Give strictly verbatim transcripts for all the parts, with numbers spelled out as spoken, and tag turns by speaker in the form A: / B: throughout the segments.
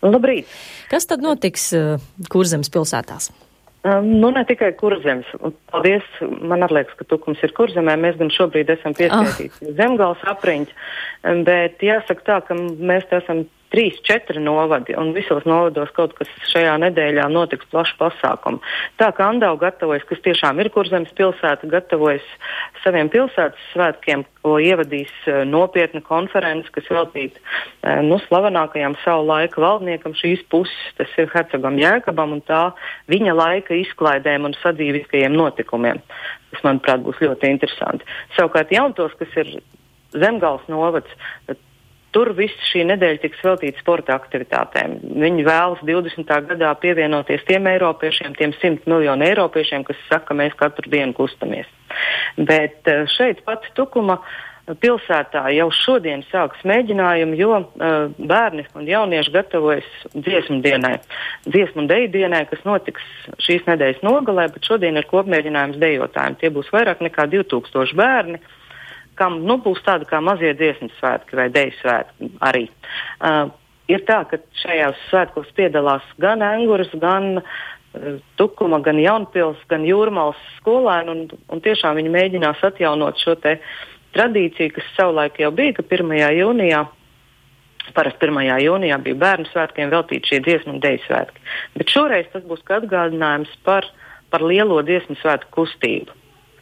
A: Labrīt!
B: Kas tad notiks uh, Kurzemes pilsētās?
A: Um, nu, ne tikai Kurzemes. Paldies, man liekas, ka Tukums ir Kurzemē. Mēs gan šobrīd esam pieskaitīti oh. Zemgales apriņķi, bet jāsaka tā, ka mēs te esam trīs, četri novadi, un visos novados kaut kas šajā nedēļā notiks plašs pasākumu. Tā kā Andau gatavojas, kas tiešām ir Kurzemes pilsēta, gatavojas saviem pilsētas svētkiem, ko ievadīs nopietna konferences, kas veltīta nu, slavenākajam savu laika valdniekam šīs puses, tas ir hercogam Jēkabam un tā viņa laika izklaidēm un sadzīviskajiem notikumiem. Tas, manuprāt, būs ļoti interesanti. Savukārt Jauntos, kas ir Zemgales novads, tur viss šī nedēļa tiks veltīta sporta aktivitātēm. Viņi vēlas divdesmitā gadā pievienoties tiem eiropiešiem, tiem simt miljonu eiropiešiem, kas saka, mēs katru dienu kustamies. Bet šeit pat Tukuma pilsētā jau šodien sāks mēģinājumi, jo uh, bērni un jaunieši gatavojas dziesmu dienai. Dziesmu un deju dienai, kas notiks šīs nedēļas nogalē, bet šodien ir kopmēģinājums dejotājiem. Tie būs vairāk nekā divi tūkstoši bērni, kam nu, būs tāda kā mazie dziesmas svētki vai deju svētki arī. Uh, ir tā, ka šajās svētkos piedalās gan Enguras, gan uh, Tukuma, gan Jaunpils, gan Jūrmals skolēni, un, un tiešām viņi mēģinās atjaunot šo te tradīciju, kas savulaik jau bija, ka pirmajā jūnijā, parasti pirmajā jūnijā bija bērnu svētkiem veltīti šie dziesmu un deju svētki. Bet šoreiz tas būs kā atgādinājums par, par lielo dziesmu svētku kustību.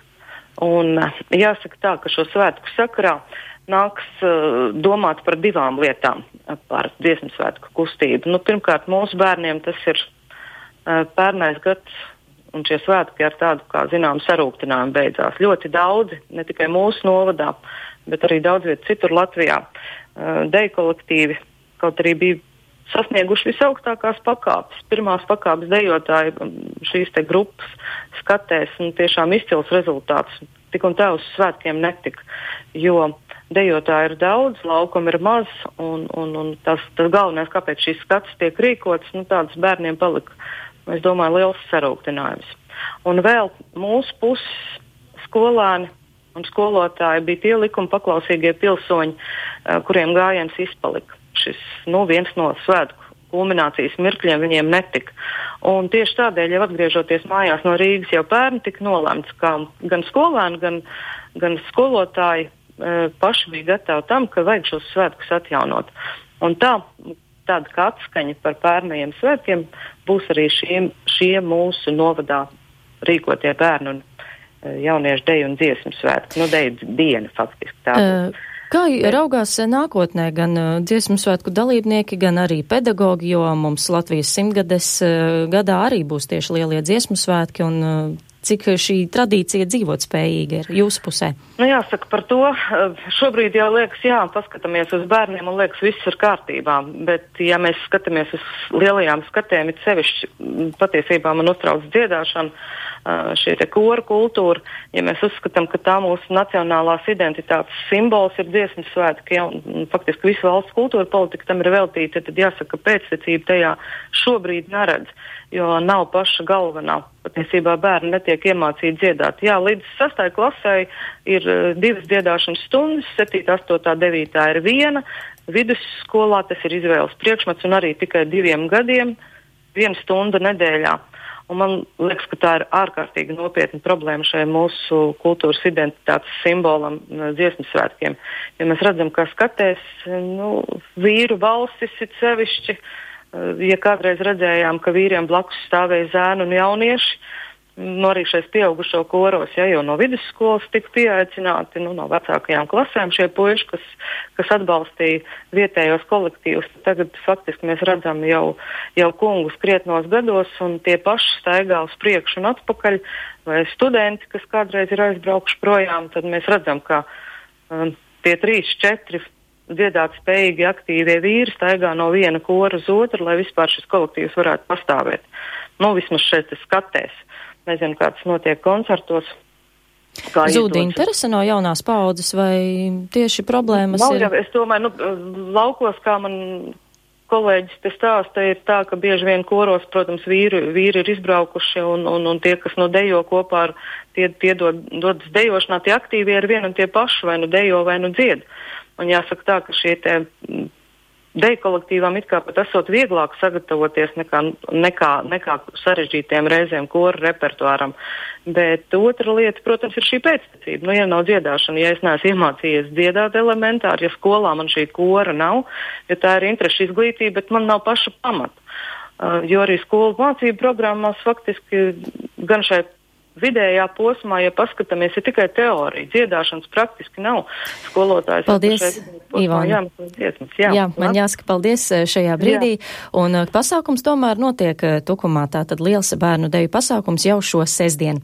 A: Un jāsaka tā, ka šo svētku sakarā nāks uh, domāt par divām lietām par dziesmu svētku kustību. Nu, pirmkārt, mūsu bērniem tas ir uh, pērnais gads, un šie svētki ar tādu, kā zinām, sarūktinājumu beidzās. Ļoti daudzi, ne tikai mūsu novadā, bet arī daudz viet citur Latvijā. Uh, deju kolektīvi kaut arī bija sasnieguši visaugstākās pakāpes. Pirmās pakāpes dejotāji šīs te grupas skatēs un tiešām izcils rezultāts. Tik un tā uz svētkiem netika, jo dejotāji ir daudz, laukumi ir maz, un, un, un tas, tas galvenais, kāpēc šīs skats tiek rīkots, nu tāds bērniem palika, es domāju, liels sarūktinājums. Un vēl mūsu puses skolēni un skolotāji bija tie likuma paklausīgie pilsoņi, kuriem gājiens izpalika. Šis, nu, viens no svētku kulminācijas mirkļiem viņiem netika. Un tieši tādēļ, jau atgriežoties mājās no Rīgas, jau pērni tika nolemts, ka gan skolēni, gan, gan skolotāji e, paši bija gatavi tam, ka vajag šos svētkus atjaunot. Un tā, tāda kā atskaņa par pērnajiem svētkiem būs arī šie, šie mūsu novadā rīkotie bērnu un e, jauniešu deju un dziesmu svētki. Nu, deju diena faktiski tā.
B: Uh. Kā raugās nākotnē gan dziesmu svētku dalībnieki, gan arī pedagogi, jo mums Latvijas simtgades gadā arī būs tieši lielie dziesmu svētki, un cik šī tradīcija dzīvot spējīga ir jūsu pusē?
A: Nu jāsaka par to, šobrīd jau liekas, jā, paskatāmies uz bērniem un liekas, viss ir kārtībā, bet ja mēs skatāmies uz lielajām skatēm, it sevišķi patiesībā man uztrauc dziedāšana, šie te koru kultūra, ja mēs uzskatām, ka tā mūsu nacionālās identitātes simbols ir dziesmu svētki, ja, un faktiski visu valsts kultūra politika tam ir veltīta, tad jāsaka, ka pēctecība tajā šobrīd neredz, jo nav paša galvenā. Patiesībā bērni netiek iemācīti dziedāt. Jā, līdz sastai klasei ir uh, divas dziedāšanas stundas, septītā, astotā, devītā ir viena, vidusskolā tas ir izvēles priekšmets un arī tikai diviem gadiem viena stunda nedēļā. Un man liekas, ka tā ir ārkārtīgi nopietna problēma šai mūsu kultūras identitātes simbolam dziesmu svētkiem. Ja mēs redzam, kā skatēs, nu, vīru balsis ir sevišķi, ja kādreiz redzējām, ka vīriem blakus stāvēja zēni un jaunieši, nu arī šais pieaugušo koros, ja jau no vidusskolas tika pieaicināti, nu, no vecākajām klasēm šie puiši, kas, kas atbalstīja vietējos kolektīvus. Tagad faktiski mēs redzam jau, jau kungus krietnos gados, un tie paši staigā uz priekšu un atpakaļ, vai studenti, kas kādreiz ir aizbraukuši projām, tad mēs redzam, ka um, tie trīs, četri dziedāt spējīgi aktīvie vīri staigā no viena kora uz otru, lai vispār šis kolektīvs varētu pastāvēt. Nu, vismaz šeit skatēs. Nezinu, kā tas notiek koncertos.
B: Zūd interese no jaunās paaudzes vai tieši problēmas
A: Nav,
B: ir?
A: Jau, es domāju, nu, laukos, kā man kolēģis te stāsta, ir tā, ka bieži vien koros, protams, vīri, vīri ir izbraukuši un, un, un tie, kas no dejo kopā ar, tie, tie dod, dodas dejošanā, tie aktīvie ir vien un tie paši, vai nu dejo, vai nu dzied. Un jāsaka tā, ka šie te deju kolektīvām it kā pat esot vieglāk sagatavoties nekā, nekā, nekā sarežģītiem reizēm koru repertuāram. Bet otra lieta, protams, ir šī pēctecība. Nu, ja nav dziedāšana, ja es neesmu iemācījies dziedāt elementāri, ja skolā man šī kora nav, ja tā ir interešu izglītība, bet man nav paša pamata. Uh, jo arī skolu mācību programmās faktiski gan šai vidējā posmā, ja paskatāmies, ir tikai teorija. Dziedāšanas praktiski nav. Skolotājs.
B: Paldies, Ivona.
A: Jā, jā,
B: jā, man jāsaka paldies šajā brīdī. Jā. Un pasākums tomēr notiek Tukumā. Tātad liels bērnu deju pasākums jau šo sestdienu.